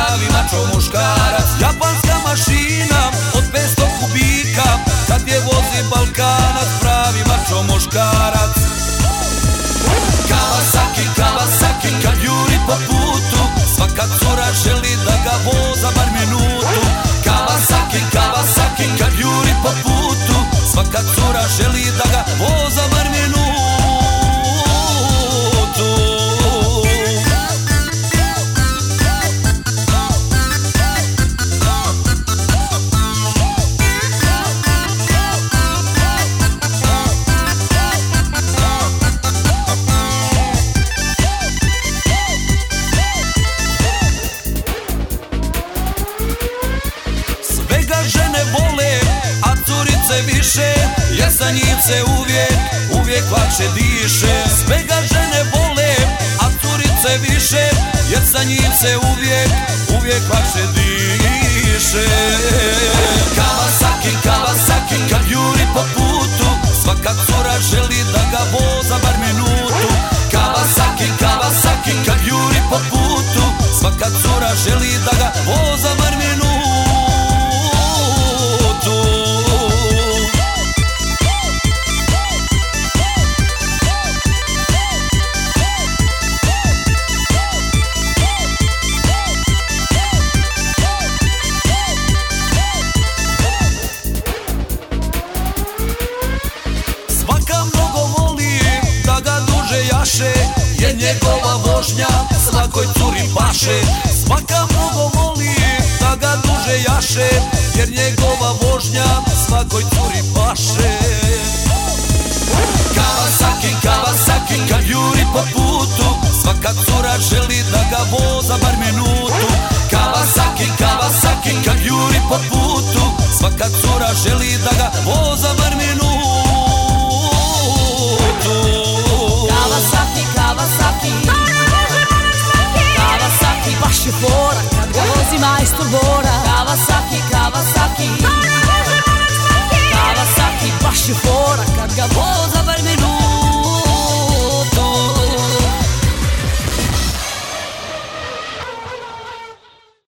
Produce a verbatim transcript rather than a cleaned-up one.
pravi mačo muškarac. Japanska mašina od petsto kubika, kad je vozi Balkanac, pravi mačo muškarac. Kawasaki, Kawasaki, kad juri po putu, svaka cura želi da ga voza bar minutu. Kawasaki, Kawasaki, kad juri po putu, svaka cura želi da ga voza bar minutu. Žene vole, a curice više, jer sa njim se uvijek, uvijek lakše diše. Sve ga žene vole, a curice više, jer sa njim se uvijek, uvijek lakše diše. Kawasaki, Kawasaki, kad juri po putu, svaka cura želi da ga voza bar minutu. Kawasaki, Kawasaki, kad juri po putu, svaka cura želi da ga voza bar minutu. Svaka mnogo voli da ga duže jaše, jer njegova vožnja svakoj curi paše. Svaka mnogo voli da ga duže jaše, jer njegova vožnja svakoj curi paše. Kawasaki,